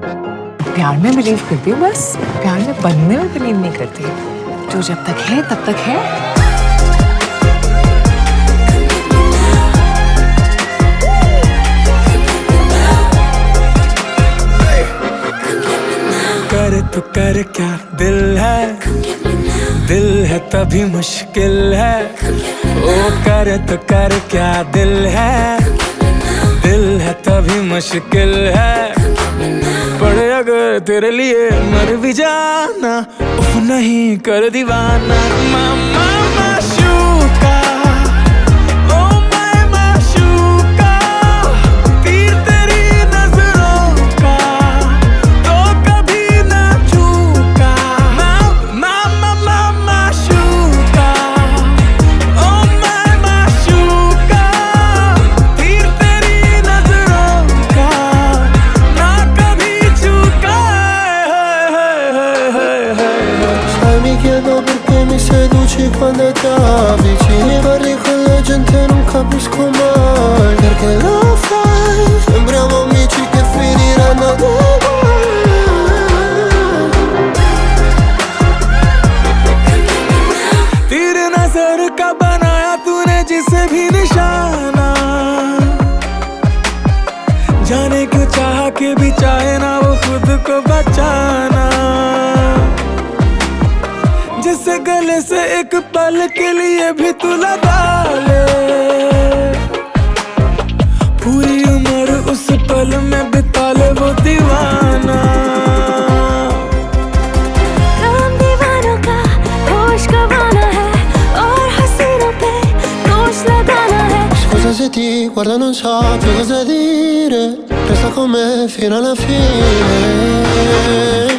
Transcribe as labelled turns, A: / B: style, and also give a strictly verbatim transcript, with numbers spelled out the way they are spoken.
A: प्यार में बिलीव करती हूँ, बस प्यार में बनने में बिलीव नहीं करती। जो जब तक है तब तक है।
B: कर तो कर क्या दिल है, दिल है तभी मुश्किल है। ओ कर तो कर क्या दिल है, दिल है तभी मुश्किल है। पड़े अगर तेरे लिए मर भी जाना, उफ नहीं कर दीवाना। मामा माशूका, ओ मैं माशूका, तीर तेरी नजरों का तो कभी ना चूका। मामा मामा माशूका, ओ मैं माशूका, तीर तेरी नजरों का ना कभी चूका।
C: Sai, mi chiedo perché mi seduci quando ti avvicini e parli con la gente e non capisco mai perché lo fai. Sembriamo amici che finiranno dei guai.
B: तीर नजर का बनाया तूने जिसे भी निशाना, जाने क्यों चाह के भी चाहे ना वो खुद को बचाना। जिसे गले से एक पल के लिए भी तू लगा ले, पूरी उम्र उस पल में बिता ले वो दीवाना।
D: काम दीवानों का होश गंवाना है और हसीनों पे दोष लगाना है।
C: Scusa se ti guardo non so più cosa dire, resta con me fino alla fine.